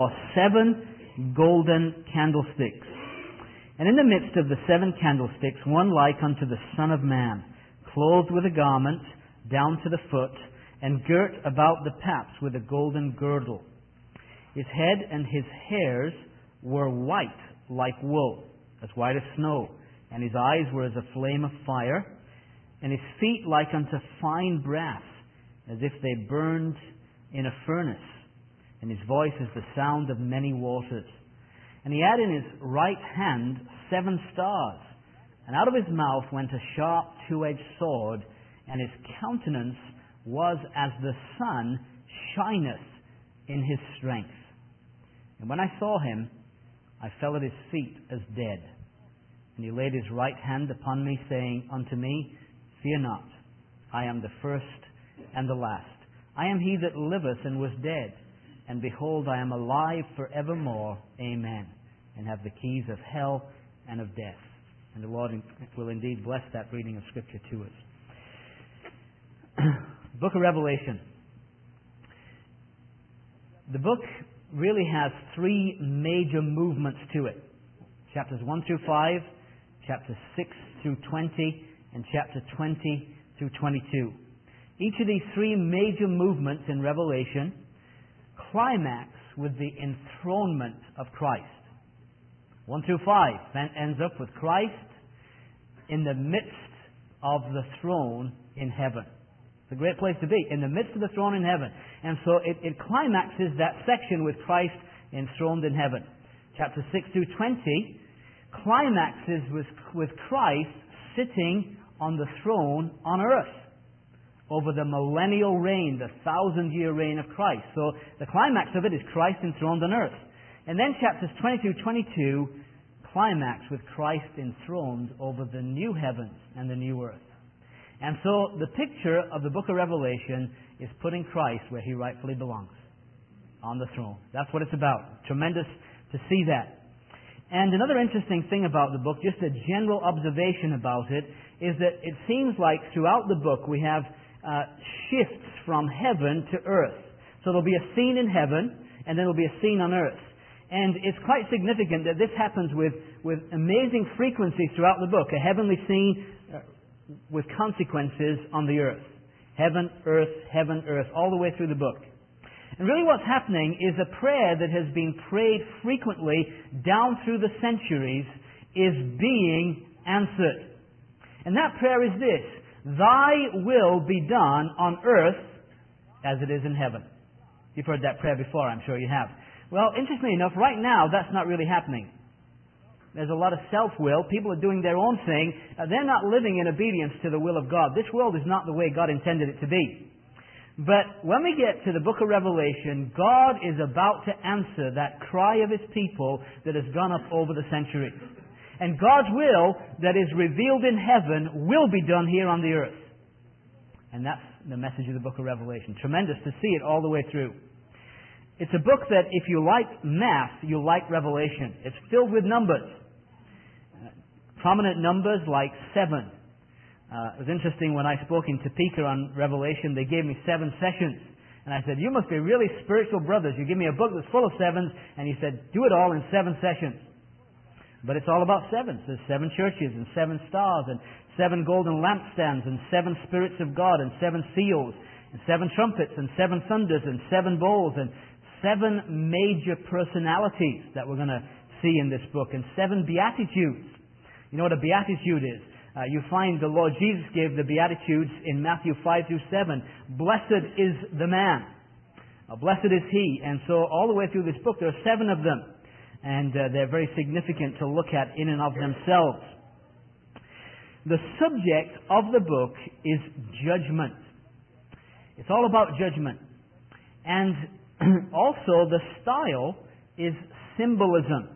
or 7 golden candlesticks. And in the midst of the 7 candlesticks, one like unto the Son of Man, clothed with a garment down to the foot, and girt about the paps with a golden girdle. His head and his hairs were white like wool, as white as snow, and his eyes were as a flame of fire, and his feet like unto fine brass, as if they burned in a furnace, and his voice is the sound of many waters. And he had in his right hand 7 stars, and out of his mouth went a sharp 2-edged sword, and his countenance was as the sun shineth in his strength. And when I saw him, I fell at his feet as dead. And he laid his right hand upon me, saying unto me, Fear not, I am the first and the last. I am he that liveth and was dead, and behold, I am alive forevermore. Amen. And have the keys of hell and of death. And the Lord will indeed bless that reading of Scripture to us. Book of Revelation. The book really has 3 major movements to it. Chapters 1 through 5, chapters 6 through 20, and chapter 20 through 22. Each of these 3 major movements in Revelation climax with the enthronement of Christ. 1 through 5 then ends up with Christ in the midst of the throne in heaven. It's a great place to be, in the midst of the throne in heaven. And so it climaxes that section with Christ enthroned in heaven. Chapter 6 through 20 climaxes with Christ sitting on the throne on earth over the millennial reign, the 1,000-year reign of Christ. So the climax of it is Christ enthroned on earth. And then chapters 20 through 22 climax with Christ enthroned over the new heavens and the new earth. And so the picture of the book of Revelation is putting Christ where he rightfully belongs, on the throne. That's what it's about. Tremendous to see that. And another interesting thing about the book, just a general observation about it, is that it seems like throughout the book we have shifts from heaven to earth. So there'll be a scene in heaven, and then there'll be a scene on earth. And it's quite significant that this happens with amazing frequency throughout the book. A heavenly scene with consequences on the earth. Heaven, earth, all the way through the book. And really what's happening is a prayer that has been prayed frequently down through the centuries is being answered. And that prayer is this: Thy will be done on earth as it is in heaven. You've heard that prayer before, I'm sure you have. Well, interestingly enough, right now that's not really happening. There's a lot of self-will. People are doing their own thing. They're not living in obedience to the will of God. This world is not the way God intended it to be. But when we get to the book of Revelation, God is about to answer that cry of His people that has gone up over the centuries. And God's will that is revealed in heaven will be done here on the earth. And that's the message of the book of Revelation. Tremendous to see it all the way through. It's a book that if you like math, you'll like Revelation. It's filled with numbers. Prominent numbers like 7. It was interesting when I spoke in Topeka on Revelation, they gave me 7 sessions. And I said, you must be really spiritual brothers. You give me a book that's full of 7s, and he said, do it all in 7 sessions. But it's all about 7s. There's 7 churches and 7 stars and 7 golden lampstands and 7 spirits of God and 7 seals and 7 trumpets and 7 thunders and 7 bowls and 7 major personalities that we're going to see in this book and 7 beatitudes. You know what a beatitude is? You find the Lord Jesus gave the Beatitudes in Matthew 5 through 7. Blessed is the man. Blessed is he. And so all the way through this book there are 7 of them. And they're very significant to look at in and of themselves. The subject of the book is judgment. It's all about judgment. And also the style is symbolism.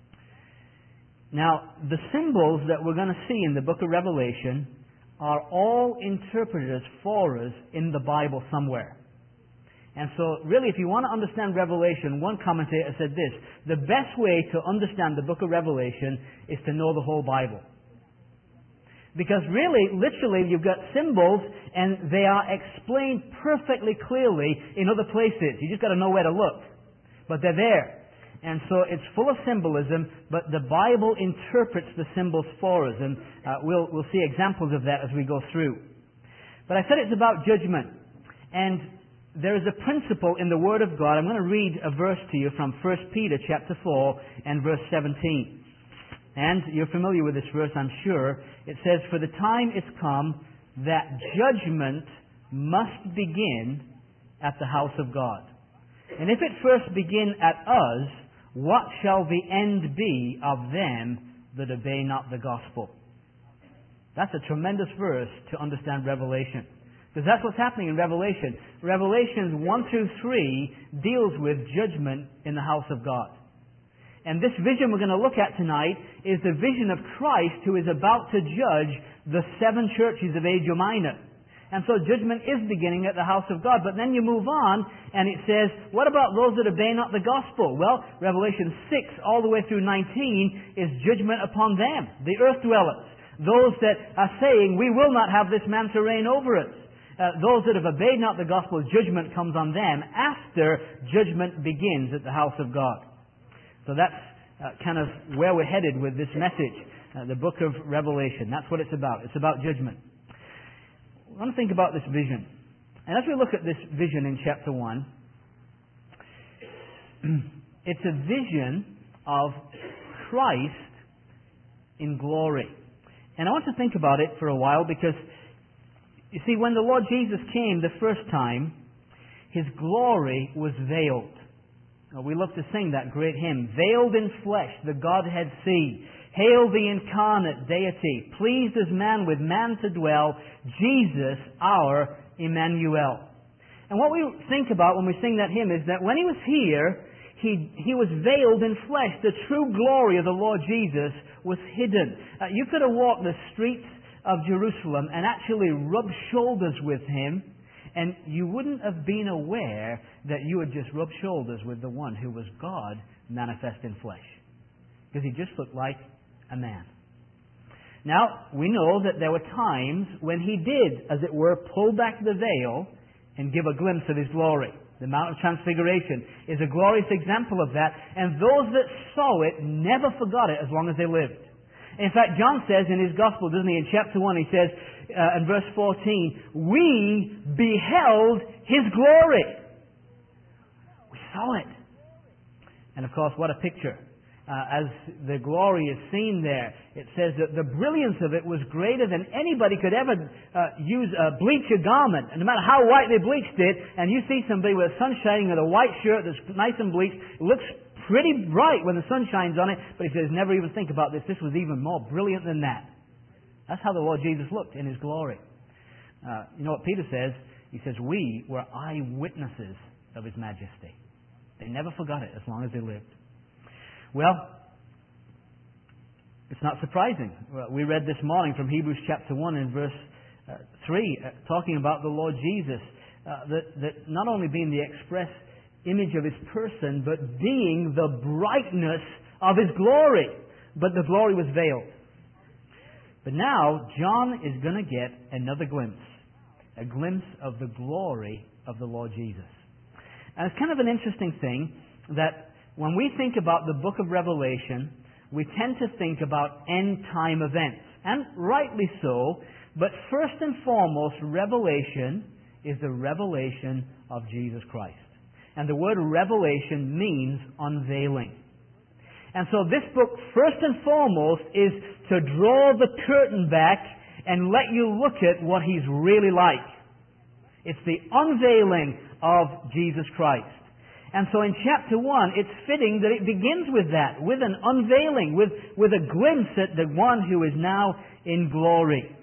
Now, the symbols that we're going to see in the book of Revelation are all interpreted for us in the Bible somewhere. And so, really, if you want to understand Revelation, one commentator said this: the best way to understand the book of Revelation is to know the whole Bible. Because really, literally, you've got symbols and they are explained perfectly clearly in other places. You just got to know where to look. but they're there. And so it's full of symbolism, but the Bible interprets the symbols for us, and we'll see examples of that as we go through. But I said it's about judgment, and there is a principle in the Word of God. I'm going to read a verse to you from 1 Peter chapter 4 and verse 17. And you're familiar with this verse, I'm sure. It says, "For the time is come that judgment must begin at the house of God. And if it first begin at us, what shall the end be of them that obey not the gospel?" That's a tremendous verse to understand Revelation. Because that's what's happening in Revelation. Revelations 1 through 3 deals with judgment in the house of God. And this vision we're going to look at tonight is the vision of Christ who is about to judge the 7 churches of Asia Minor. And so judgment is beginning at the house of God. But then you move on and it says, what about those that obey not the gospel? Well, Revelation 6 all the way through 19 is judgment upon them, the earth dwellers. Those that are saying, we will not have this man to reign over us. Those that have obeyed not the gospel, judgment comes on them after judgment begins at the house of God. So that's kind of where we're headed with this message, the book of Revelation. That's what it's about. It's about judgment. I want to think about this vision. And as we look at this vision in chapter 1, it's a vision of Christ in glory. And I want to think about it for a while because, you see, when the Lord Jesus came the first time, His glory was veiled. We love to sing that great hymn, "Veiled in flesh, the Godhead see. Hail the incarnate deity, pleased as man with man to dwell, Jesus our Emmanuel." And what we think about when we sing that hymn is that when He was here, He was veiled in flesh. The true glory of the Lord Jesus was hidden. You could have walked the streets of Jerusalem and actually rubbed shoulders with Him, and you wouldn't have been aware that you had just rubbed shoulders with the one who was God manifest in flesh. Because He just looked like a man. Now, we know that there were times when He did, as it were, pull back the veil and give a glimpse of His glory. The Mount of Transfiguration is a glorious example of that, and those that saw it never forgot it as long as they lived. In fact, John says in his Gospel, doesn't he, in chapter 1, he says, in verse 14, "We beheld His glory." We saw it. And of course, what a picture. As the glory is seen there, it says that the brilliance of it was greater than anybody could ever bleach a garment. And no matter how white they bleached it, and you see somebody with the sun shining with a white shirt that's nice and bleached, it looks pretty bright when the sun shines on it, but he says, never even think about this. This was even more brilliant than that. That's how the Lord Jesus looked in His glory. You know what Peter says? He says, we were eyewitnesses of His majesty. They never forgot it as long as they lived. Well, it's not surprising. We read this morning from Hebrews chapter 1 and verse 3, talking about the Lord Jesus, that not only being the express image of His person, but being the brightness of His glory. But the glory was veiled. But now, John is going to get another glimpse. A glimpse of the glory of the Lord Jesus. And it's kind of an interesting thing that when we think about the book of Revelation, we tend to think about end-time events. And rightly so. But first and foremost, Revelation is the revelation of Jesus Christ. And the word revelation means unveiling. And so this book, first and foremost, is to draw the curtain back and let you look at what He's really like. It's the unveiling of Jesus Christ. And so in chapter 1, it's fitting that it begins with that, with an unveiling, with a glimpse at the one who is now in glory.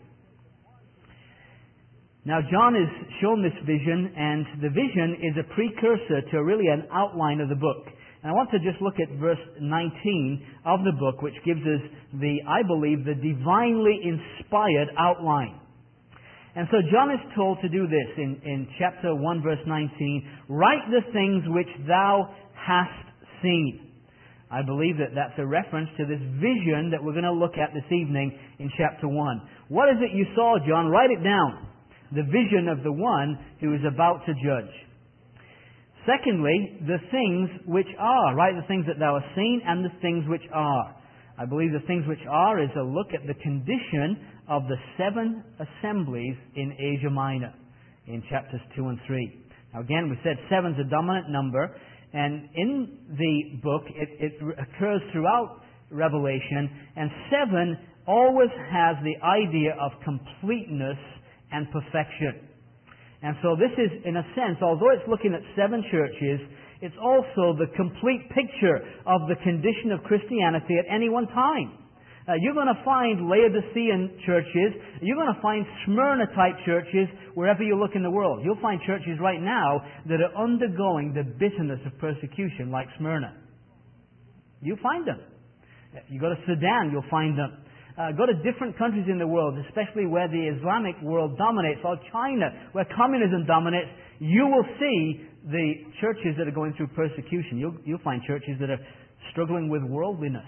Now, John is shown this vision, and the vision is a precursor to really an outline of the book. And I want to just look at verse 19 of the book, which gives us I believe, the divinely inspired outline. And so John is told to do this in chapter 1, verse 19, "Write the things which thou hast seen." I believe that that's a reference to this vision that we're going to look at this evening in chapter 1. What is it you saw, John? Write it down. The vision of the one who is about to judge. Secondly, the things which are. Write the things that thou hast seen and the things which are. I believe the things which are is a look at the condition of the 7 assemblies in Asia Minor in chapters 2 and 3. Now again, we said 7 is a dominant number, and in the book it occurs throughout Revelation, and 7 always has the idea of completeness and perfection. And so this is, in a sense, although it's looking at 7 churches, it's also the complete picture of the condition of Christianity at any one time. You're going to find Laodicean churches, you're going to find Smyrna-type churches wherever you look in the world. You'll find churches right now that are undergoing the bitterness of persecution like Smyrna. You find them. You go to Sudan, you'll find them. Go to different countries in the world, especially where the Islamic world dominates, or China, where communism dominates. You will see the churches that are going through persecution. You'll find churches that are struggling with worldliness,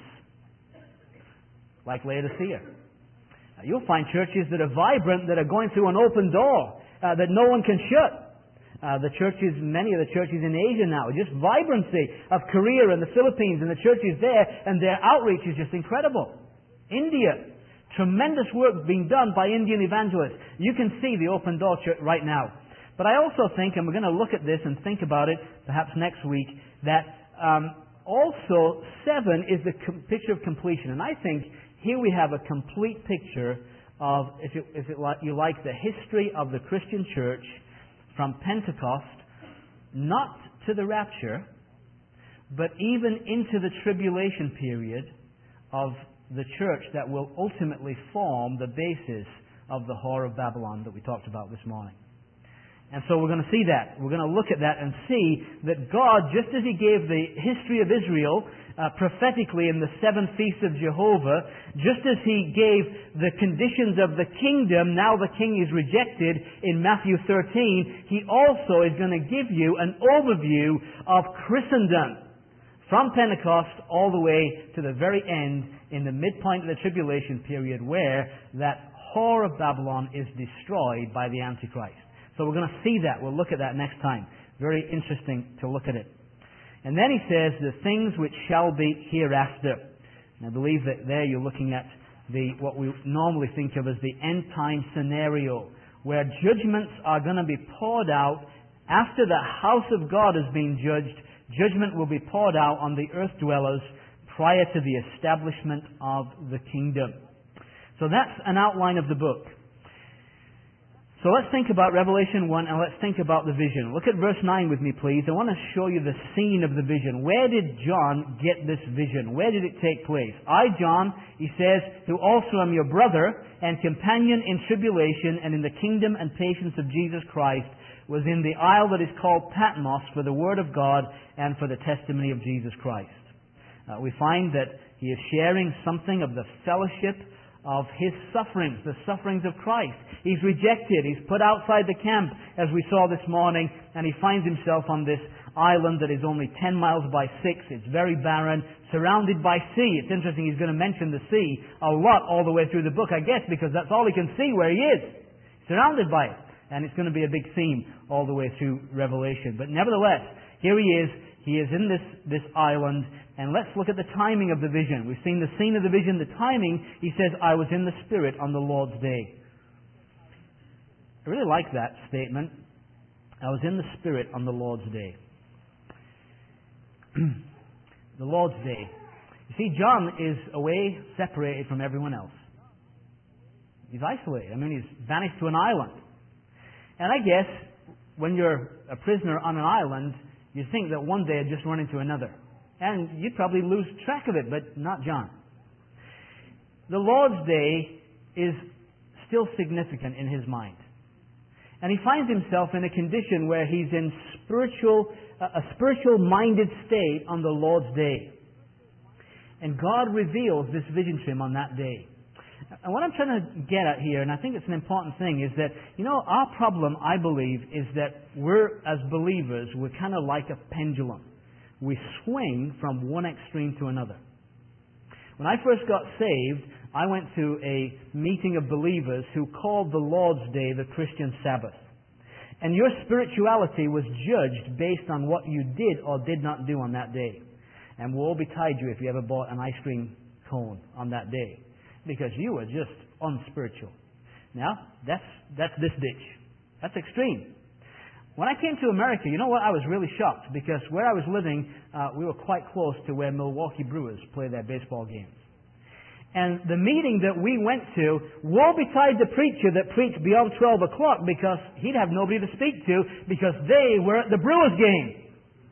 like Laodicea. You'll find churches that are vibrant, that are going through an open door that no one can shut. Many of the churches in Asia now, just vibrancy of Korea and the Philippines and the churches there, and their outreach is just incredible. India, tremendous work being done by Indian evangelists. You can see the open door church right now. But I also think, and we're going to look at this and think about it perhaps next week, that also 7 is the picture of completion. And I think here we have a complete picture of, you like, the history of the Christian church from Pentecost, not to the rapture, but even into the tribulation period of the church that will ultimately form the basis of the Whore of Babylon that we talked about this morning. And so we're going to see that. We're going to look at that and see that God, just as He gave the history of Israel prophetically in the 7 feasts of Jehovah, just as He gave the conditions of the kingdom, now the king is rejected in Matthew 13, He also is going to give you an overview of Christendom from Pentecost all the way to the very end, in the midpoint of the tribulation period, where that Whore of Babylon is destroyed by the Antichrist. So we're going to see that. We'll look at that next time. Very interesting to look at it. And then he says, the things which shall be hereafter. And I believe that there you're looking at what we normally think of as the end time scenario, where judgments are going to be poured out after the house of God has been judged. Judgment will be poured out on the earth dwellers prior to the establishment of the kingdom. So that's an outline of the book. So let's think about Revelation 1 and let's think about the vision. Look at verse 9 with me, please. I want to show you the scene of the vision. Where did John get this vision? Where did it take place? I, John, he says, who also am your brother and companion in tribulation and in the kingdom and patience of Jesus Christ, was in the isle that is called Patmos for the word of God and for the testimony of Jesus Christ. We find that he is sharing something of the fellowship of his sufferings, the sufferings of Christ. He's rejected. He's put outside the camp, as we saw this morning, and he finds himself on this island that is only 10 miles by 6. It's very barren, surrounded by sea. It's interesting, he's going to mention the sea a lot all the way through the book, I guess, because that's all he can see where he is. Surrounded by it. And it's going to be a big theme all the way through Revelation. But nevertheless, here he is. He is in this island. And let's look at the timing of the vision. We've seen the scene of the vision, the timing. He says, I was in the Spirit on the Lord's day. I really like that statement. I was in the Spirit on the Lord's day. The Lord's day. You see, John is away, separated from everyone else. He's isolated. I mean, he's vanished to an island. And I guess when you're a prisoner on an island, you think that one day I'd just run into another. And you'd probably lose track of it, but not John. The Lord's Day is still significant in his mind. And he finds himself in a condition where he's in a spiritual-minded state on the Lord's Day. And God reveals this vision to him on that day. And what I'm trying to get at here, and I think it's an important thing, is that, our problem, I believe, is that we're, as believers, we're kind of like a pendulum. We swing from one extreme to another. When I first got saved, I went to a meeting of believers who called the Lord's Day the Christian Sabbath. And your spirituality was judged based on what you did or did not do on that day. And woe betide you if you ever bought an ice cream cone on that day, because you were just unspiritual. Now, that's this ditch. That's extreme. When I came to America, you know what? I was really shocked, because where I was living, we were quite close to where Milwaukee Brewers play their baseball games. And the meeting that we went to, woe betide the preacher that preached beyond 12 o'clock, because he'd have nobody to speak to, because they were at the Brewers game.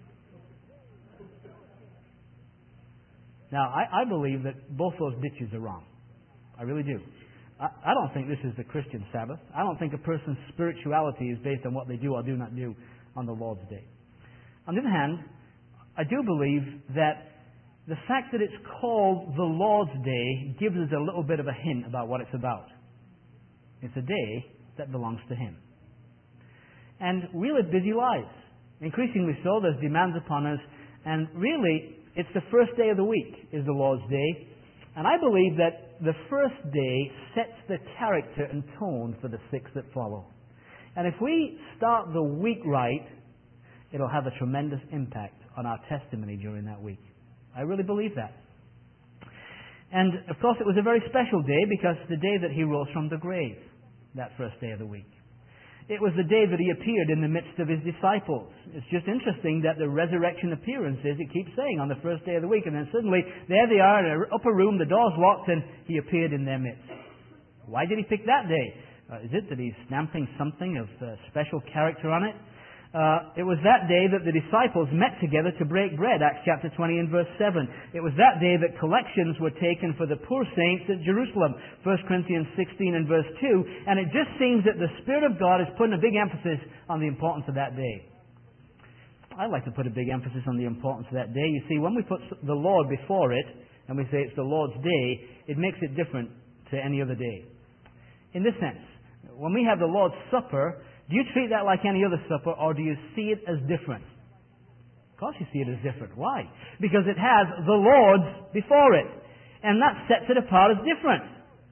Now, I believe that both those ditches are wrong. I really do. I don't think this is the Christian Sabbath. I don't think a person's spirituality is based on what they do or do not do on the Lord's Day. On the other hand, I do believe that the fact that it's called the Lord's Day gives us a little bit of a hint about what it's about. It's a day that belongs to Him. And we live busy lives. Increasingly so, there's demands upon us. And really, it's the first day of the week is the Lord's Day. And I believe that the first day sets the character and tone for the 6 that follow. And if we start the week right, it'll have a tremendous impact on our testimony during that week. I really believe that. And of course it was a very special day, because the day that He rose from the grave, that first day of the week. It was the day that He appeared in the midst of His disciples. It's just interesting that the resurrection appearances, it keeps saying on the first day of the week, and then suddenly there they are in an upper room, the door's locked, and He appeared in their midst. Why did He pick that day? Is it that He's stamping something of special character on it? It was that day that the disciples met together to break bread, Acts chapter 20 and verse 7. It was that day that collections were taken for the poor saints at Jerusalem, 1 Corinthians 16 and verse 2. And it just seems that the Spirit of God is putting a big emphasis on the importance of that day. I'd like to put a big emphasis on the importance of that day. You see, when we put the Lord before it, and we say it's the Lord's day, it makes it different to any other day. In this sense, when we have the Lord's Supper, do you treat that like any other supper, or do you see it as different? Of course you see it as different. Why? Because it has the Lord's before it. And that sets it apart as different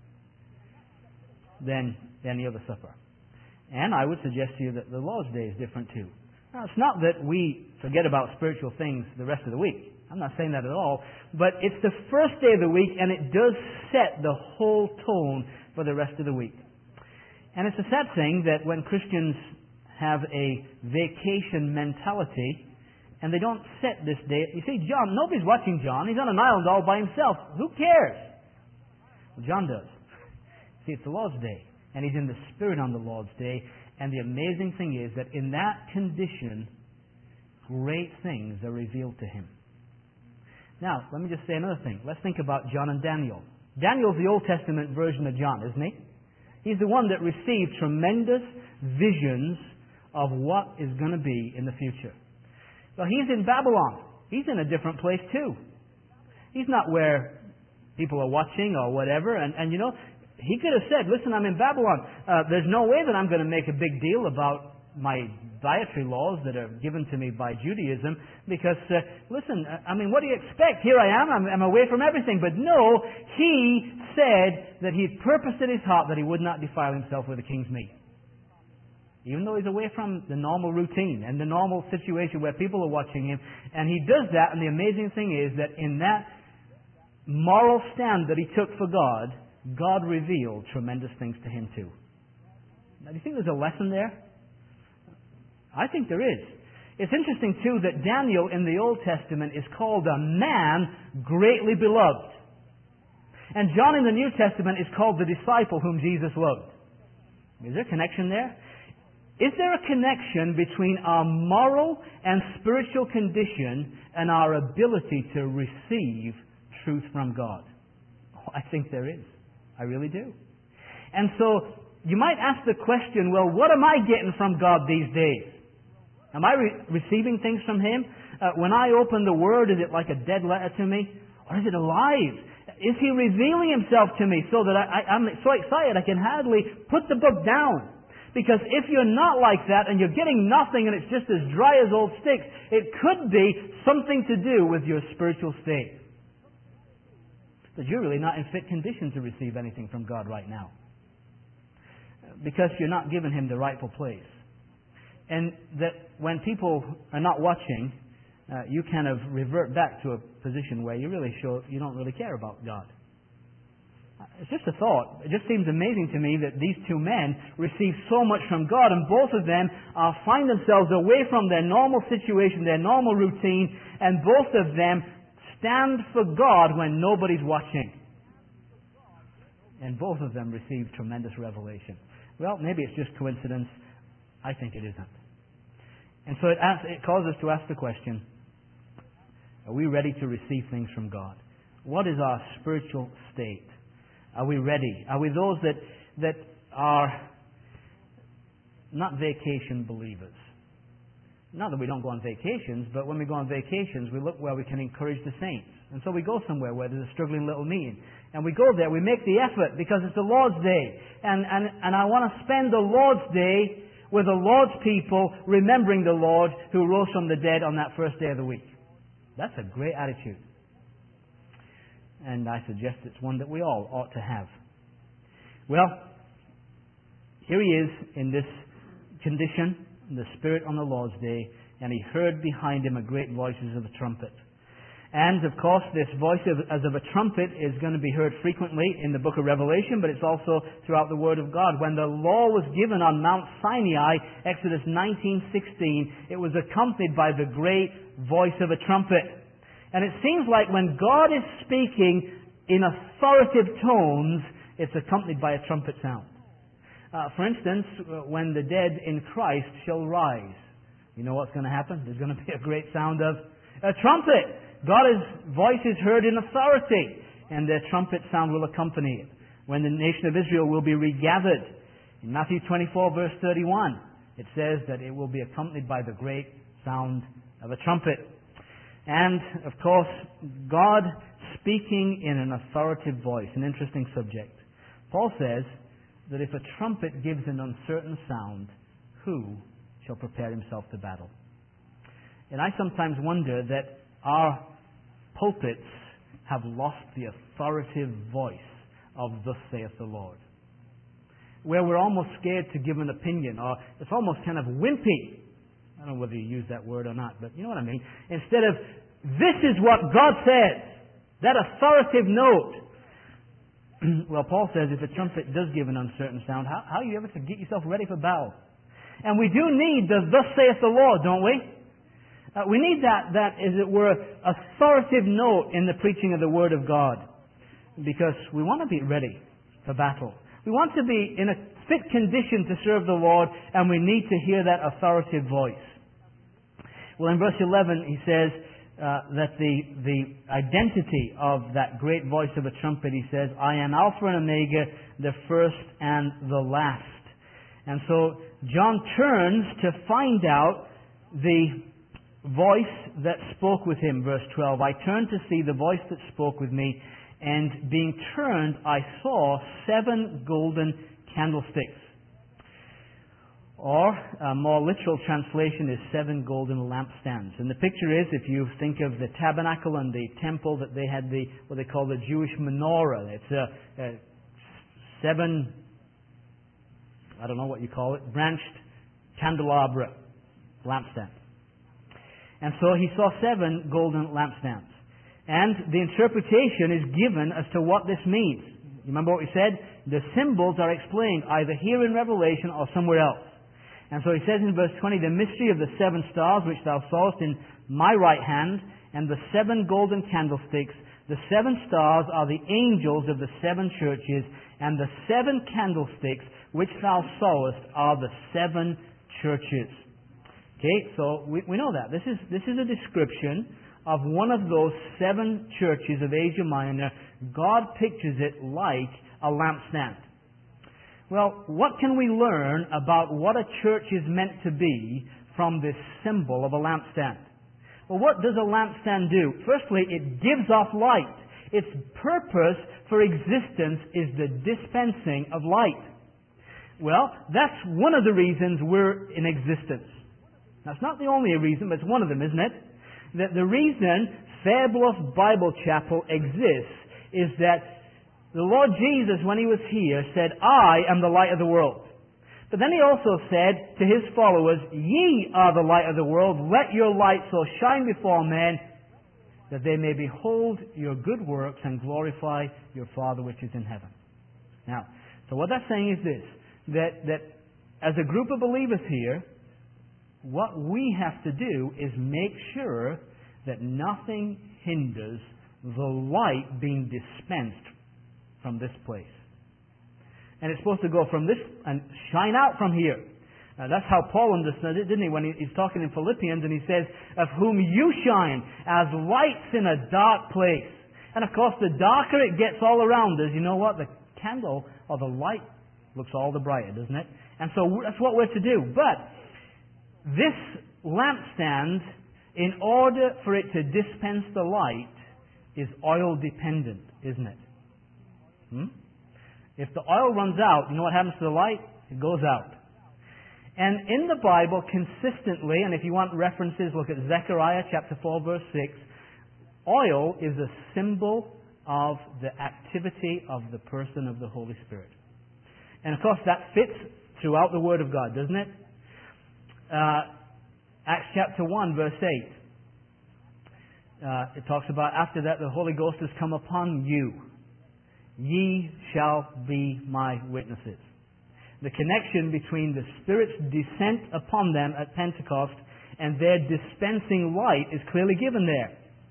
than any other supper. And I would suggest to you that the Lord's Day is different too. Now, it's not that we forget about spiritual things the rest of the week. I'm not saying that at all. But it's the first day of the week, and it does set the whole tone for the rest of the week. And it's a sad thing that when Christians have a vacation mentality and they don't set this day. You see, John, nobody's watching John. He's on an island all by himself. Who cares? Well, John does. See, it's the Lord's Day, and he's in the Spirit on the Lord's Day. And the amazing thing is that in that condition, great things are revealed to him. Now, let me just say another thing. Let's think about John and Daniel. Daniel's the Old Testament version of John, isn't he? He's the one that received tremendous visions of what is going to be in the future. Well, he's in Babylon. He's in a different place too. He's not where people are watching or whatever. And you know, he could have said, listen, I'm in Babylon. There's no way that I'm going to make a big deal about my dietary laws that are given to me by Judaism, because, listen, I mean, what do you expect? Here I am, I'm away from everything. But no, he said that he had purposed in his heart that he would not defile himself with the king's meat. Even though he's away from the normal routine and the normal situation where people are watching him. And he does that, and the amazing thing is that in that moral stand that he took for God, God revealed tremendous things to him too. Now, do you think there's a lesson there? I think there is. It's interesting too that Daniel in the Old Testament is called a man greatly beloved. And John in the New Testament is called the disciple whom Jesus loved. Is there a connection there? Is there a connection between our moral and spiritual condition and our ability to receive truth from God? Oh, I think there is. I really do. And so you might ask the question, well, what am I getting from God these days? Am I receiving things from Him? When I open the Word, is it like a dead letter to me? Or is it alive? Is He revealing Himself to me so that I'm so excited I can hardly put the book down? Because if you're not like that and you're getting nothing and it's just as dry as old sticks, it could be something to do with your spiritual state. That you're really not in fit condition to receive anything from God right now. Because you're not giving Him the rightful place. And that when people are not watching, you kind of revert back to a position where you don't really care about God. It's just a thought. It just seems amazing to me that these two men receive so much from God, and both of them find themselves away from their normal situation, their normal routine, and both of them stand for God when nobody's watching. And both of them receive tremendous revelation. Well, maybe it's just coincidence. I think it isn't. And so it causes us to ask the question, are we ready to receive things from God? What is our spiritual state? Are we ready? Are we those that are not vacation believers? Not that we don't go on vacations, but when we go on vacations, we look where we can encourage the saints. And so we go somewhere where there's a struggling little meeting. And we go there, we make the effort because it's the Lord's Day. And I want to spend the Lord's Day with the Lord's people, remembering the Lord who rose from the dead on that first day of the week. That's a great attitude. And I suggest it's one that we all ought to have. Well, here he is in this condition, the Spirit on the Lord's Day, and he heard behind him a great voice as of a trumpet. And, of course, this voice as of a trumpet is going to be heard frequently in the book of Revelation, but it's also throughout the Word of God. When the law was given on Mount Sinai, Exodus 19:16, it was accompanied by the great voice of a trumpet. And it seems like when God is speaking in authoritative tones, it's accompanied by a trumpet sound. For instance, when the dead in Christ shall rise, you know what's going to happen? There's going to be a great sound of a trumpet. God's voice is heard in authority, and the trumpet sound will accompany it. When the nation of Israel will be regathered, in Matthew 24, verse 31, it says that it will be accompanied by the great sound of a trumpet. And, of course, God speaking in an authoritative voice, an interesting subject. Paul says that if a trumpet gives an uncertain sound, who shall prepare himself to battle? And I sometimes wonder that our pulpits have lost the authoritative voice of "Thus saith the Lord," where we're almost scared to give an opinion, or it's almost kind of wimpy. I don't know whether you use that word or not, but you know what I mean. Instead of, "This is what God says," that authoritative note. Well, Paul says if a trumpet does give an uncertain sound, how are you ever to get yourself ready for battle? And we do need the "Thus saith the Lord," don't we? We need that, as it were, authoritative note in the preaching of the Word of God. Because we want to be ready for battle. We want to be in a fit condition to serve the Lord, and we need to hear that authoritative voice. Well, in verse 11, he says that the identity of that great voice of a trumpet, he says, "I am Alpha and Omega, the first and the last." And so John turns to find out the voice that spoke with him, verse 12. "I turned to see the voice that spoke with me, and being turned, I saw 7 golden candlesticks." Or, a more literal translation is 7 golden lampstands. And the picture is, if you think of the tabernacle and the temple, that they had what they call the Jewish menorah. It's a 7, I don't know what you call it, branched candelabra lampstand. And so he saw 7 golden lampstands. And the interpretation is given as to what this means. You remember what we said? The symbols are explained either here in Revelation or somewhere else. And so he says in verse 20, "The mystery of the 7 stars which thou sawest in my right hand, and the 7 golden candlesticks. The 7 stars are the angels of the 7 churches, and the 7 candlesticks which thou sawest are the 7 churches." Okay, so we know that. This is a description of one of those 7 churches of Asia Minor. God pictures it like a lampstand. Well, what can we learn about what a church is meant to be from this symbol of a lampstand? Well, what does a lampstand do? Firstly, it gives off light. Its purpose for existence is the dispensing of light. Well, that's one of the reasons we're in existence. That's not the only reason, but it's one of them, isn't it? That the reason Fairbluff Bible Chapel exists is that the Lord Jesus, when He was here, said, "I am the light of the world." But then he also said to his followers, "Ye are the light of the world. Let your light so shine before men that they may behold your good works and glorify your Father which is in heaven." Now, so what that's saying is this, that as a group of believers here, what we have to do is make sure that nothing hinders the light being dispensed from this place. And it's supposed to go from this and shine out from here. That's how Paul understood it, didn't he? When he's talking in Philippians and he says, "Of whom you shine as lights in a dark place." And of course, the darker it gets all around us, you know what? The candle or the light looks all the brighter, doesn't it? And so that's what we're to do. But this lampstand, in order for it to dispense the light, is oil dependent, isn't it? If the oil runs out, you know what happens to the light? It goes out. And in the Bible, consistently, and if you want references, look at Zechariah chapter 4, verse 6, oil is a symbol of the activity of the person of the Holy Spirit. And of course, that fits throughout the Word of God, doesn't it? Acts chapter 1, verse 8. It talks about, after that the Holy Ghost has come upon you. Ye shall be my witnesses. The connection between the Spirit's descent upon them at Pentecost and their dispensing light is clearly given there.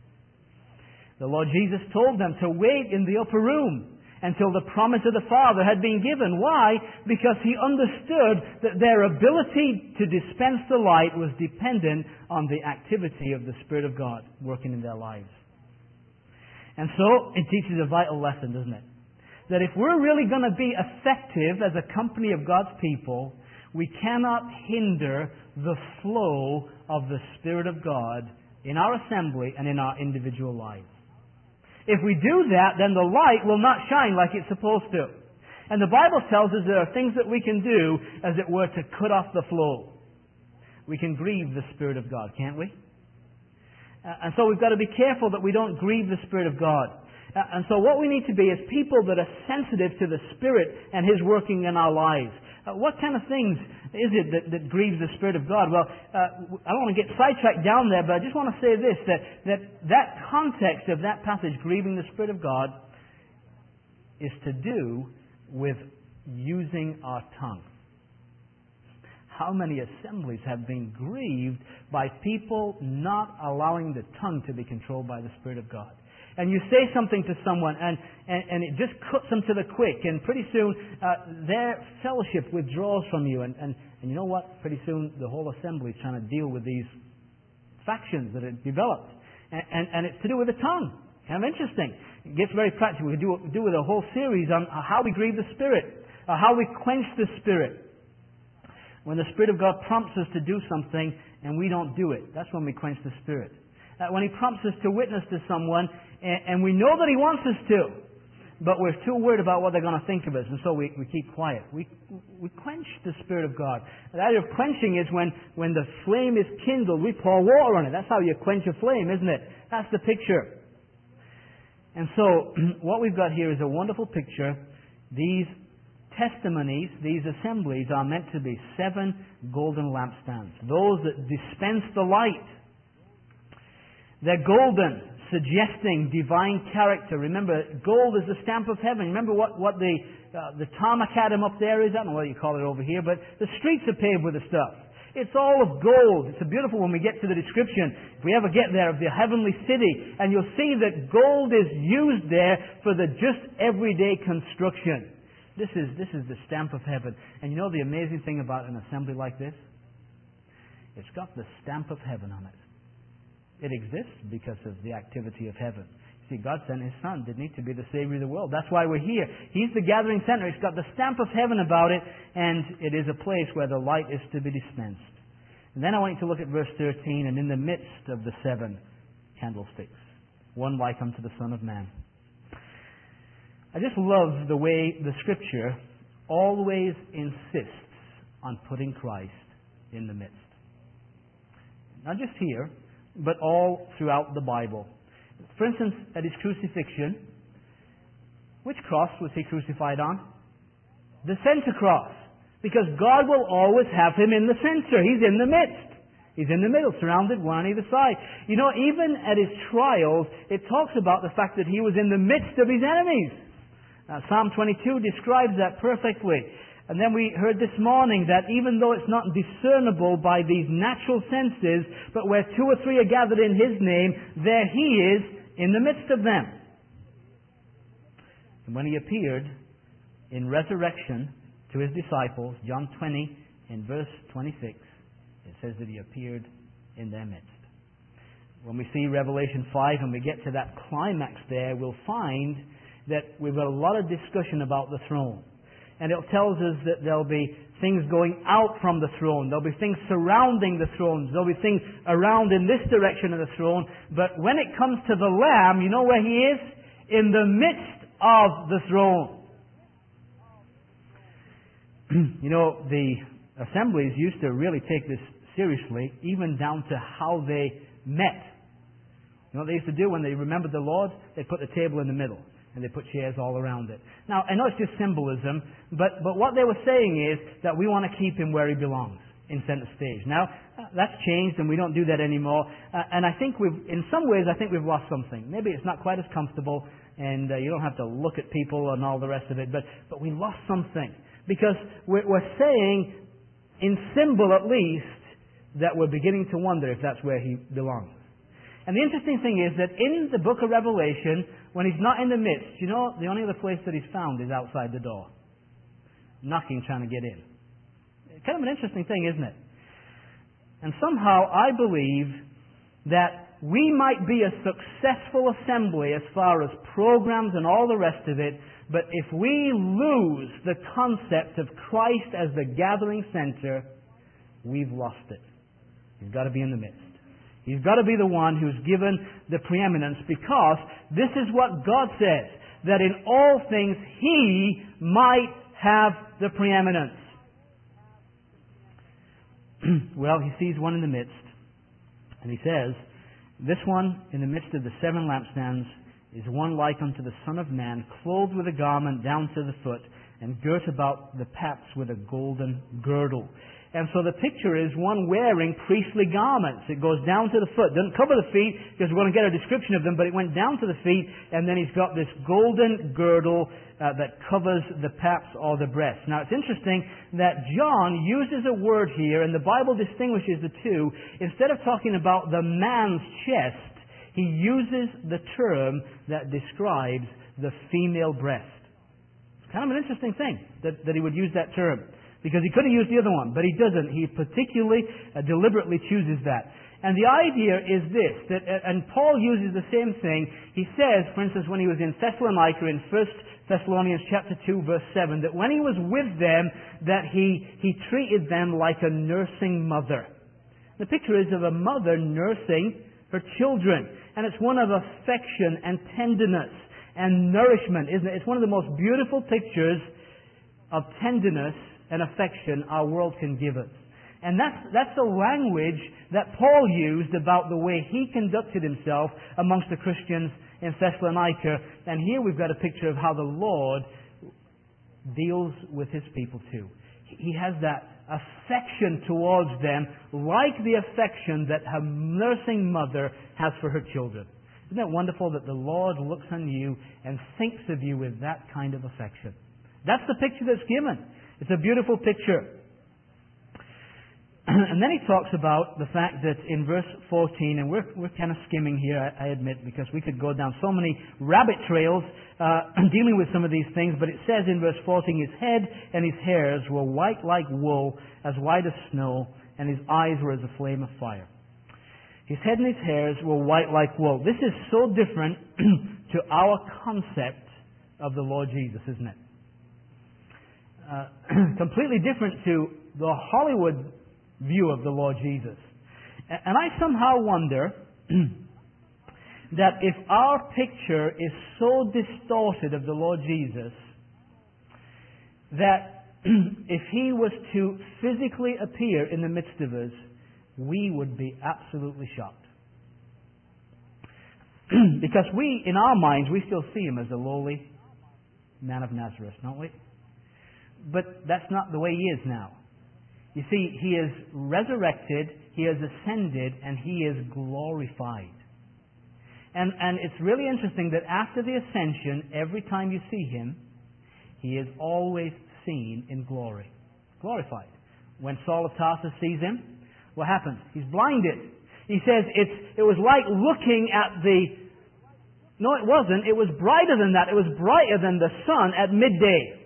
The Lord Jesus told them to wait in the upper room until the promise of the Father had been given. Why? Because He understood that their ability to dispense the light was dependent on the activity of the Spirit of God working in their lives. And so, it teaches a vital lesson, doesn't it? That if we're really going to be effective as a company of God's people, we cannot hinder the flow of the Spirit of God in our assembly and in our individual lives. If we do that, then the light will not shine like it's supposed to. And the Bible tells us there are things that we can do, as it were, to cut off the flow. We can grieve the Spirit of God, can't we? And so we've got to be careful that we don't grieve the Spirit of God. And so what we need to be is people that are sensitive to the Spirit and His working in our lives. What kind of things is it that grieves the Spirit of God? Well, I don't want to get sidetracked down there, but I just want to say this, that context of that passage, grieving the Spirit of God, is to do with using our tongue. How many assemblies have been grieved by people not allowing the tongue to be controlled by the Spirit of God? And you say something to someone and it just cuts them to the quick, and pretty soon their fellowship withdraws from you, and you know what? Pretty soon the whole assembly is trying to deal with these factions that are developed. And it's to do with the tongue. Kind of interesting. It gets very practical. We could do with a whole series on how we grieve the Spirit, how we quench the Spirit. When the Spirit of God prompts us to do something and we don't do it, that's when we quench the Spirit. When He prompts us to witness to someone and we know that He wants us to, but we're too worried about what they're going to think of us, and so we keep quiet. We quench the Spirit of God. The idea of quenching is when the flame is kindled, we pour water on it. That's how you quench a flame, isn't it? That's the picture. And so, what we've got here is a wonderful picture. These testimonies, these assemblies, are meant to be 7 golden lampstands. Those that dispense the light. They're golden, suggesting divine character. Remember, gold is the stamp of heaven. Remember what the tarmac Adam up there is? I don't know what you call it over here, but the streets are paved with the stuff. It's all of gold. It's beautiful when we get to the description, if we ever get there, of the heavenly city. And you'll see that gold is used there for the just everyday construction. This is the stamp of heaven. And you know the amazing thing about an assembly like this? It's got the stamp of heaven on it. It exists because of the activity of heaven. See, God sent His Son, didn't He, to be the Savior of the world. That's why we're here. He's the gathering center. It's got the stamp of heaven about it, and it is a place where the light is to be dispensed. And then I want you to look at verse 13, and in the midst of the 7 candlesticks, one like unto the Son of Man. I just love the way the Scripture always insists on putting Christ in the midst. Not just here, but all throughout the Bible. For instance, at His crucifixion, which cross was He crucified on? The center cross. Because God will always have him in the center. He's in the midst. He's in the middle, surrounded one on either side. You know, even at his trials, it talks about the fact that he was in the midst of his enemies. Psalm 22 describes that perfectly. And then we heard this morning that even though it's not discernible by these natural senses, but where two or three are gathered in his name, there he is in the midst of them. And when he appeared in resurrection to his disciples, John 20 in verse 26, it says that he appeared in their midst. When we see Revelation 5 and we get to that climax there, we'll find that we've got a lot of discussion about the throne. And it tells us that there'll be things going out from the throne. There'll be things surrounding the throne. There'll be things around in this direction of the throne. But when it comes to the Lamb, you know where he is? In the midst of the throne. You know, the assemblies used to really take this seriously, even down to how they met. You know what they used to do when they remembered the Lord? They'd put the table in the middle, and they put chairs all around it. Now, I know it's just symbolism, but what they were saying is that we want to keep him where he belongs, in center stage. Now, that's changed, and we don't do that anymore. And I think in some ways, I think we've lost something. Maybe it's not quite as comfortable, and you don't have to look at people and all the rest of it, but we lost something. Because we're saying, in symbol at least, that we're beginning to wonder if that's where he belongs. And the interesting thing is that in the book of Revelation, when he's not in the midst, you know, the only other place that he's found is outside the door. Knocking, trying to get in. Kind of an interesting thing, isn't it? And somehow I believe that we might be a successful assembly as far as programs and all the rest of it, but if we lose the concept of Christ as the gathering center, we've lost it. He's got to be in the midst. He's got to be the one who's given the preeminence, because this is what God says, that in all things he might have the preeminence. Well, he sees one in the midst, and he says, this one in the midst of the seven lampstands is one like unto the Son of Man, clothed with a garment down to the foot, and girt about the paps with a golden girdle. And so the picture is one wearing priestly garments. It goes down to the foot. Doesn't cover the feet, because we're going to get a description of them, but it went down to the feet, and then he's got this golden girdle that covers the paps or the breast. Now it's interesting that John uses a word here, and the Bible distinguishes the two. Instead of talking about the man's chest, he uses the term that describes the female breast. It's kind of an interesting thing that he would use that term, because he could have used the other one, but he doesn't. He particularly, deliberately chooses that. And the idea is this, and Paul uses the same thing. He says, for instance, when he was in Thessalonica, in 1 Thessalonians chapter 2, verse 7, that when he was with them, that he treated them like a nursing mother. The picture is of a mother nursing her children. And it's one of affection and tenderness and nourishment, isn't it? It's one of the most beautiful pictures of tenderness and affection our world can give us. And that's the language that Paul used about the way he conducted himself amongst the Christians in Thessalonica. And here we've got a picture of how the Lord deals with his people too. He has that affection towards them, like the affection that her nursing mother has for her children. Isn't it wonderful that the Lord looks on you and thinks of you with that kind of affection? That's the picture that's given. It's a beautiful picture. And then he talks about the fact that in verse 14, and we're kind of skimming here, I admit, because we could go down so many rabbit trails dealing with some of these things, but it says in verse 14, his head and his hairs were white like wool, as white as snow, and his eyes were as a flame of fire. His head and his hairs were white like wool. This is so different to our concept of the Lord Jesus, isn't it? Completely different to the Hollywood view of the Lord Jesus. And I somehow wonder that if our picture is so distorted of the Lord Jesus, that if he was to physically appear in the midst of us, we would be absolutely shocked. Because we, in our minds, we still see him as a lowly man of Nazareth, don't we? But that's not the way He is now. You see, He is resurrected, He has ascended, and He is glorified. And it's really interesting that after the ascension, every time you see Him, He is always seen in glory. Glorified. When Saul of Tarsus sees Him, what happens? He's blinded. He says it was like looking at the... No, it wasn't. It was brighter than that. It was brighter than the sun at midday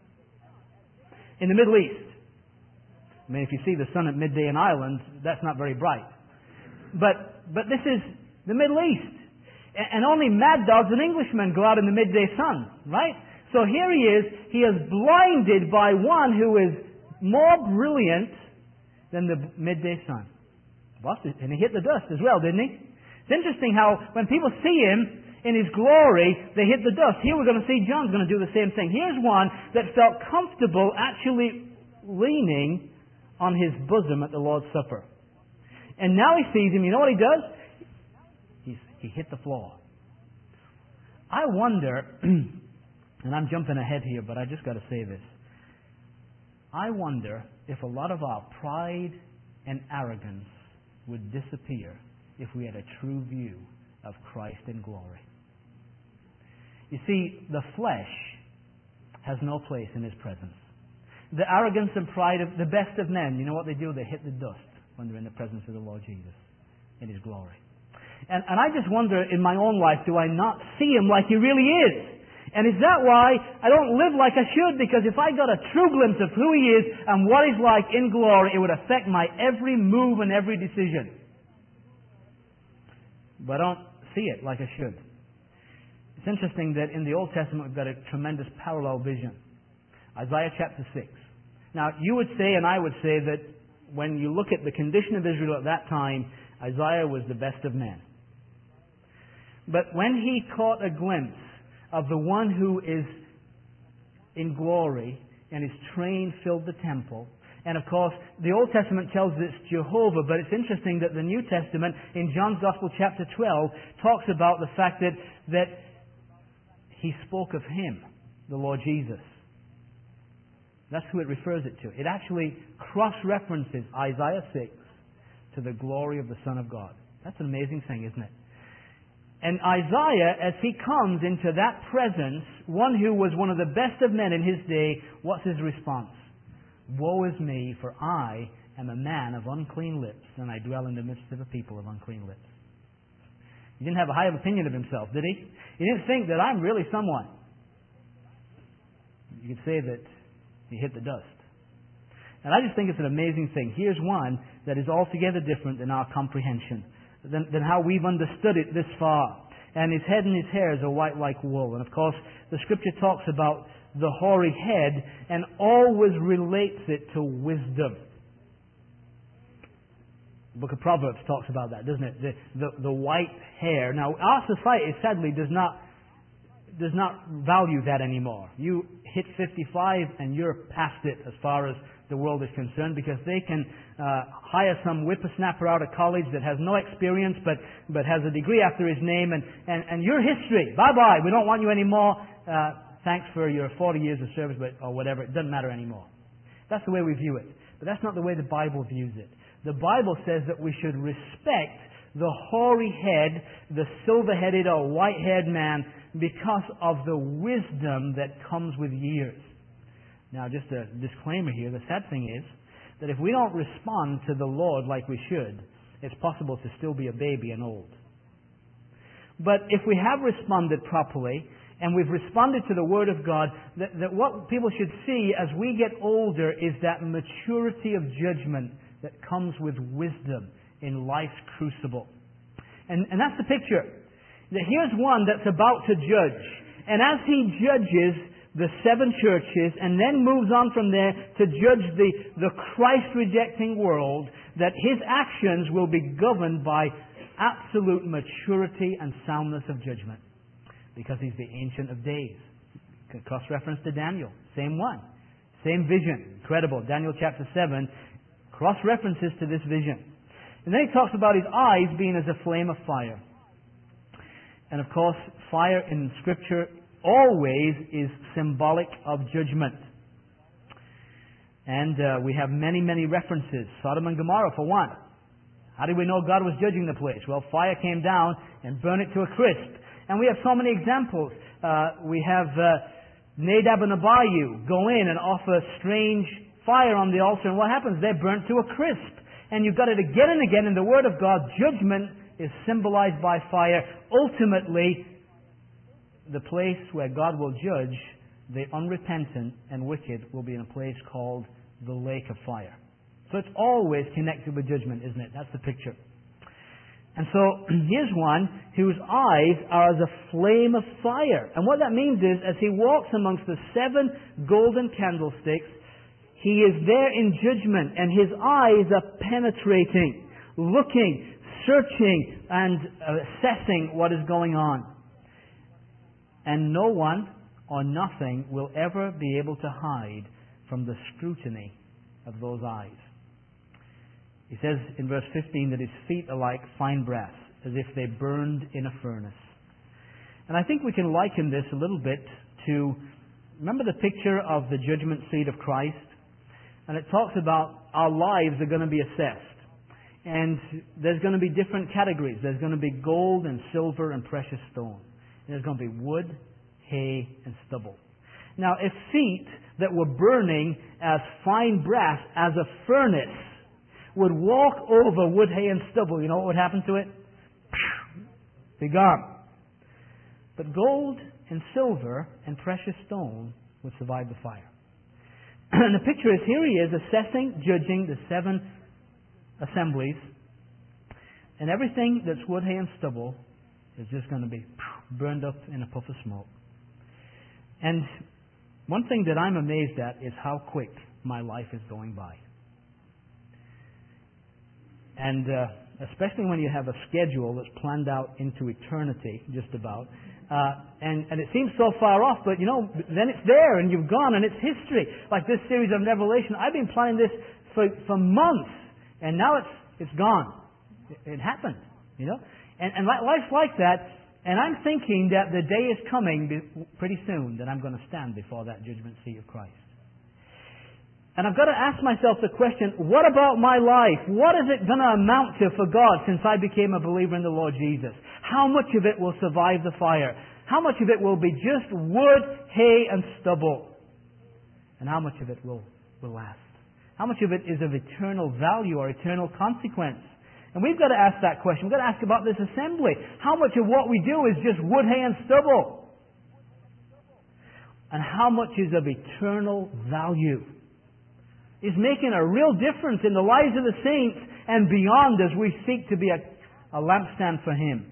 in the Middle East. I mean, if you see the sun at midday in Ireland, that's not very bright. But this is the Middle East. And only mad dogs and Englishmen go out in the midday sun, right? So here He is. He is blinded by one who is more brilliant than the midday sun. And He hit the dust as well, didn't He? It's interesting how when people see Him in His glory, they hit the dust. Here we're going to see John's going to do the same thing. Here's one that felt comfortable actually leaning on His bosom at the Lord's Supper. And now he sees Him. You know what He does? He hit the floor. I wonder, and I'm jumping ahead here, but I just got to say this. I wonder if a lot of our pride and arrogance would disappear if we had a true view of Christ in glory. You see, the flesh has no place in His presence. The arrogance and pride of the best of men, you know what they do? They hit the dust when they're in the presence of the Lord Jesus in His glory. And I just wonder in my own life, do I not see Him like He really is? And is that why I don't live like I should? Because if I got a true glimpse of who He is and what He's like in glory, it would affect my every move and every decision. But I don't see it like I should. It's interesting that in the Old Testament we've got a tremendous parallel vision. Isaiah chapter 6. Now, you would say and I would say that when you look at the condition of Israel at that time, Isaiah was the best of men. But when he caught a glimpse of the one who is in glory and His train filled the temple, and of course, the Old Testament tells us it's Jehovah, but it's interesting that the New Testament, in John's Gospel chapter 12, talks about the fact that He spoke of Him, the Lord Jesus. That's who it refers it to. It actually cross-references Isaiah 6 to the glory of the Son of God. That's an amazing thing, isn't it? And Isaiah, as he comes into that presence, one who was one of the best of men in his day, what's his response? Woe is me, for I am a man of unclean lips, and I dwell in the midst of a people of unclean lips. He didn't have a high opinion of himself, did he? He didn't think that I'm really someone. You could say that he hit the dust. And I just think it's an amazing thing. Here's one that is altogether different than our comprehension, than how we've understood it this far. And His head and His hairs are white like wool. And of course, the Scripture talks about the hoary head and always relates it to wisdom. The book of Proverbs talks about that, doesn't it? The white hair. Now, our society sadly does not value that anymore. You hit 55 and you're past it as far as the world is concerned, because they can hire some whippersnapper out of college that has no experience but has a degree after his name, and your history, bye-bye, we don't want you anymore, thanks for your 40 years of service, or whatever, it doesn't matter anymore. That's the way we view it. But that's not the way the Bible views it. The Bible says that we should respect the hoary head, the silver-headed or white-haired man, because of the wisdom that comes with years. Now, just a disclaimer here, the sad thing is that if we don't respond to the Lord like we should, it's possible to still be a baby and old. But if we have responded properly, and we've responded to the Word of God, that what people should see as we get older is that maturity of judgment that comes with wisdom in life's crucible. And that's the picture. That here's one that's about to judge. And as He judges the 7 churches and then moves on from there to judge the Christ-rejecting world, that His actions will be governed by absolute maturity and soundness of judgment. Because He's the Ancient of Days. Cross-reference to Daniel. Same one. Same vision. Incredible. Daniel chapter 7 cross-references to this vision. And then he talks about His eyes being as a flame of fire. And of course, fire in Scripture always is symbolic of judgment. And we have many, many references. Sodom and Gomorrah, for one. How did we know God was judging the place? Well, fire came down and burned it to a crisp. And we have so many examples. We have Nadab and Abihu go in and offer strange fire on the altar, and what happens? They're burnt to a crisp. And you've got it again and again in the Word of God. Judgment is symbolized by fire. Ultimately, the place where God will judge the unrepentant and wicked will be in a place called the lake of fire. So it's always connected with judgment, isn't it? That's the picture. And so here's one whose eyes are as a flame of fire. And what that means is, as he walks amongst the 7 golden candlesticks, he is there in judgment, and his eyes are penetrating, looking, searching, and assessing what is going on. And no one or nothing will ever be able to hide from the scrutiny of those eyes. He says in verse 15 that his feet are like fine brass, as if they burned in a furnace. And I think we can liken this a little bit to, remember the picture of the judgment seat of Christ? And it talks about our lives are going to be assessed. And there's going to be different categories. There's going to be gold and silver and precious stone. And there's going to be wood, hay, and stubble. Now, if feet that were burning as fine brass, as a furnace, would walk over wood, hay, and stubble, you know what would happen to it? Be gone. But gold and silver and precious stone would survive the fire. And the picture is, here he is assessing, judging the 7 assemblies, and everything that's wood, hay, and stubble is just going to be burned up in a puff of smoke. And one thing that I'm amazed at is how quick my life is going by. And especially when you have a schedule that's planned out into eternity, just about. And it seems so far off, but you know, then it's there and you've gone and it's history. Like this series of Revelation, I've been planning this for months, and now it's gone. It happened, you know. And life's like that. And I'm thinking that the day is coming pretty soon that I'm going to stand before that judgment seat of Christ. And I've got to ask myself the question, what about my life? What is it going to amount to for God since I became a believer in the Lord Jesus? How much of it will survive the fire? How much of it will be just wood, hay, and stubble? And how much of it will last? How much of it is of eternal value or eternal consequence? And we've got to ask that question. We've got to ask about this assembly. How much of what we do is just wood, hay, and stubble? And how much is of eternal value? Is making a real difference in the lives of the saints and beyond as we seek to be a lampstand for Him.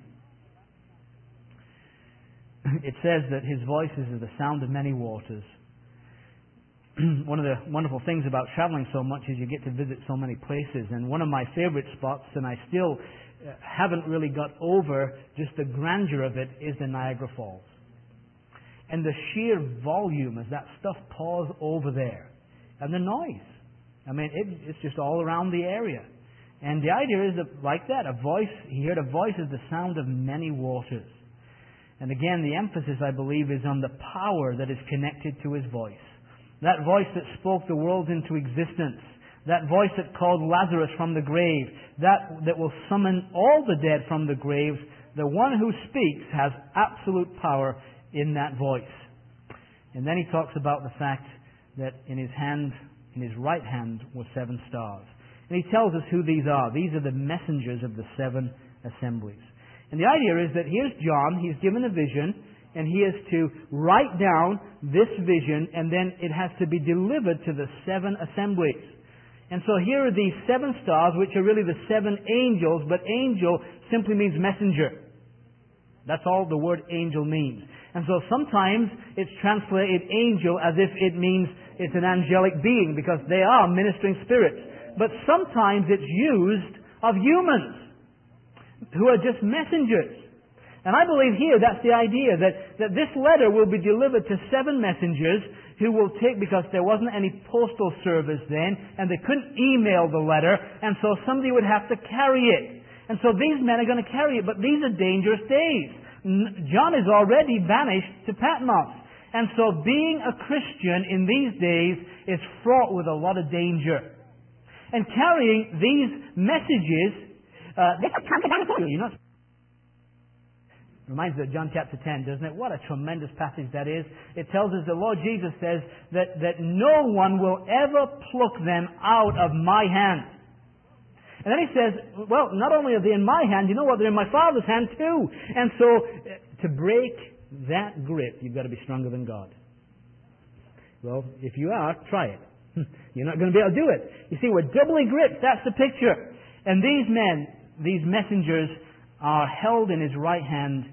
It says that His voice is as the sound of many waters. One of the wonderful things about traveling so much is you get to visit so many places. And one of my favorite spots, and I still haven't really got over just the grandeur of it, is the Niagara Falls. And the sheer volume as that stuff pours over there. And the noise. I mean, it's just all around the area. And the idea is that, like that, he heard a voice as the sound of many waters. And again, the emphasis, I believe, is on the power that is connected to His voice. That voice that spoke the world into existence. That voice that called Lazarus from the grave. That will summon all the dead from the graves. The one who speaks has absolute power in that voice. And then he talks about the fact that in his right hand were 7 stars. And he tells us who these are. These are the messengers of the 7 assemblies. And the idea is that here's John. He's given a vision, and he is to write down this vision, and then it has to be delivered to the 7 assemblies. And so here are these 7 stars, which are really the 7 angels, but angel simply means messenger. That's all the word angel means. And so sometimes it's translated angel as if it means it's an angelic being, because they are ministering spirits. But sometimes it's used of humans who are just messengers. And I believe here that's the idea, that this letter will be delivered to 7 messengers who will take, because there wasn't any postal service then, and they couldn't email the letter, and so somebody would have to carry it. And so these men are going to carry it, but these are dangerous days. John is already vanished to Patmos. And so being a Christian in these days is fraught with a lot of danger. And carrying these messages, this will come to benefit you. Reminds me of John chapter 10, doesn't it? What a tremendous passage that is. It tells us the Lord Jesus says that no one will ever pluck them out of my hand. And then he says, well, not only are they in my hand, you know what? They're in my Father's hand too. And so to break that grip, you've got to be stronger than God. Well, if you are, try it. You're not going to be able to do it. You see, we're doubly gripped. That's the picture. And these men, these messengers, are held in his right hand.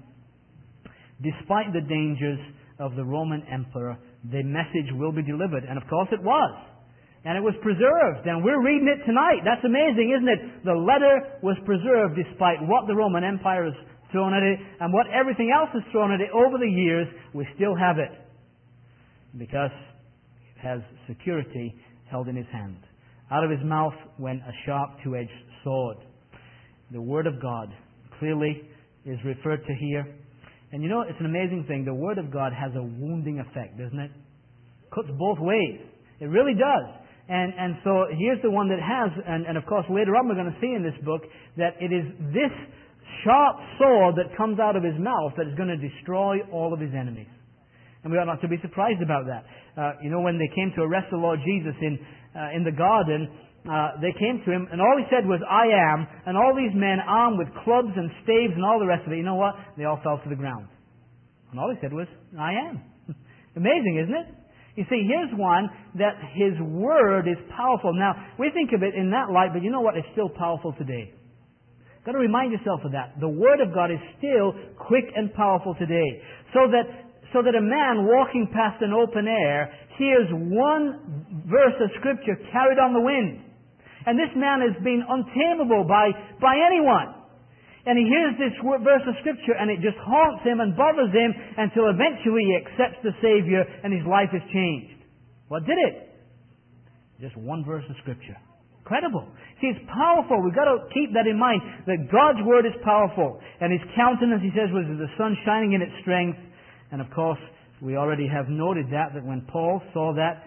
Despite the dangers of the Roman emperor, the message will be delivered. And of course it was. And it was preserved. And we're reading it tonight. That's amazing, isn't it? The letter was preserved despite what the Roman Empire has thrown at it and what everything else has thrown at it over the years. We still have it. Because it has security held in his hand. Out of his mouth went a sharp two-edged sword. The Word of God clearly is referred to here. And you know, it's an amazing thing. The Word of God has a wounding effect, doesn't it? Cuts both ways. It really does. And so here's the one that has, and of course later on we're going to see in this book, that it is this sharp sword that comes out of his mouth that is going to destroy all of his enemies. And we ought not to be surprised about that. You know, when they came to arrest the Lord Jesus in the garden, they came to him, and all he said was, I am, and all these men armed with clubs and staves and all the rest of it, you know what? They all fell to the ground. And all he said was, I am. Amazing, isn't it? You see, here's one that his word is powerful. Now, we think of it in that light, but you know what? It's still powerful today. You've got to remind yourself of that. The Word of God is still quick and powerful today. So that a man walking past an open air hears one verse of Scripture carried on the wind. And this man has been untamable by anyone. And he hears this verse of Scripture and it just haunts him and bothers him until eventually he accepts the Savior and his life is changed. What did it? Just one verse of Scripture. Incredible. See, it's powerful. We've got to keep that in mind, that God's Word is powerful. And His countenance, He says, was as the sun shining in its strength. And of course, we already have noted that when Paul saw that,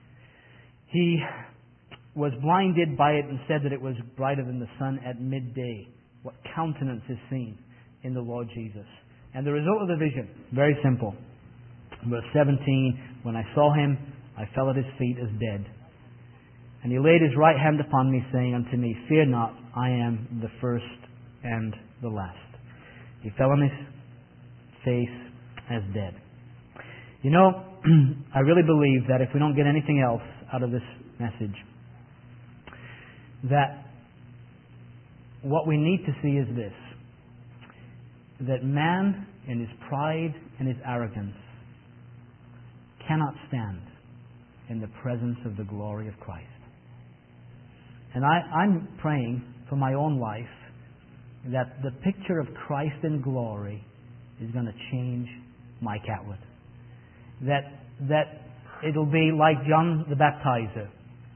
he was blinded by it and said that it was brighter than the sun at midday. What countenance is seen in the Lord Jesus. And the result of the vision, very simple. Verse 17, when I saw him, I fell at his feet as dead. And he laid his right hand upon me, saying unto me, Fear not, I am the first and the last. He fell on his face as dead. You know, I really believe that if we don't get anything else out of this message, that what we need to see is this, that man in his pride and his arrogance cannot stand in the presence of the glory of Christ. And I'm praying for my own life that the picture of Christ in glory is going to change Mike Atwood. That it'll be like John the Baptizer.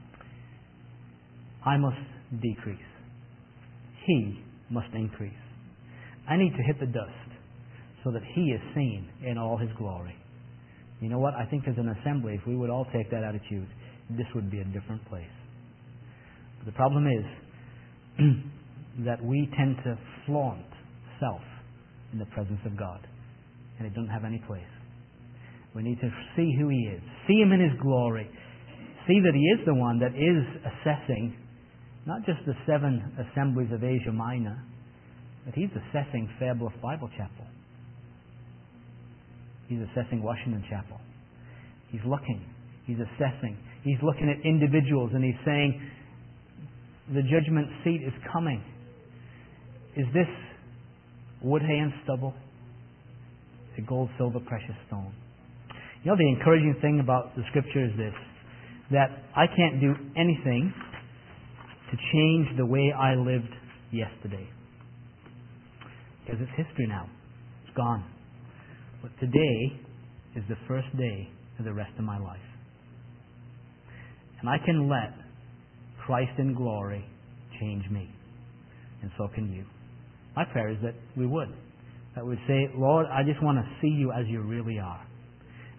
I must decrease. He must increase. I need to hit the dust so that He is seen in all His glory. You know what? I think as an assembly, if we would all take that attitude, this would be a different place. But the problem is that we tend to flaunt self in the presence of God. And it doesn't have any place. We need to see who He is. See Him in His glory. See that He is the one that is assessing not just the 7 assemblies of Asia Minor, but He's assessing Fairbluff Bible Chapel. He's assessing Washington Chapel. He's looking. He's assessing. He's looking at individuals and He's saying, the judgment seat is coming. Is this wood, hay, and stubble? Is it gold, silver, precious stone? You know, the encouraging thing about the Scripture is this, that I can't do anything to change the way I lived yesterday. Because it's history now. It's gone. But today is the first day of the rest of my life. And I can let Christ in glory change me. And so can you. My prayer is that we would. That we'd say, Lord, I just want to see You as You really are.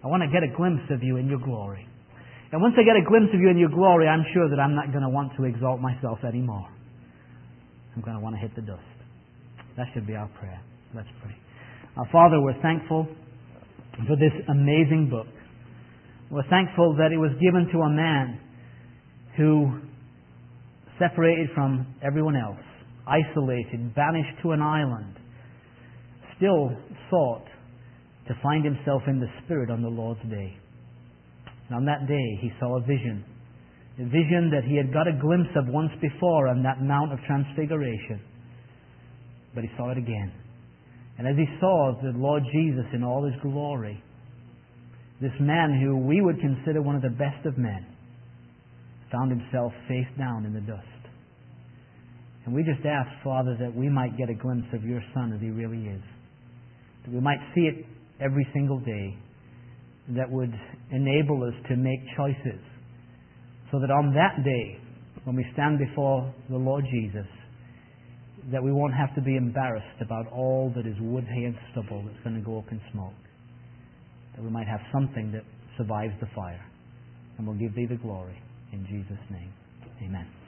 I want to get a glimpse of you in your glory. And once I get a glimpse of you in your glory, I'm sure that I'm not going to want to exalt myself anymore. I'm going to want to hit the dust. That should be our prayer. Let's pray. Our Father, we're thankful for this amazing book. We're thankful that it was given to a man who, separated from everyone else, isolated, banished to an island, still sought to find himself in the Spirit on the Lord's day. And on that day he saw a vision that he had got a glimpse of once before on that Mount of Transfiguration. But he saw it again. And as he saw the Lord Jesus in all His glory, this man who we would consider one of the best of men found himself face down in the dust. And we just ask, Father, that we might get a glimpse of your Son as He really is. That we might see it every single day. That would enable us to make choices. So that on that day, when we stand before the Lord Jesus, that we won't have to be embarrassed about all that is wood, hay, and stubble that's going to go up in smoke. That we might have something that survives the fire. And we'll give Thee the glory. In Jesus' name, amen.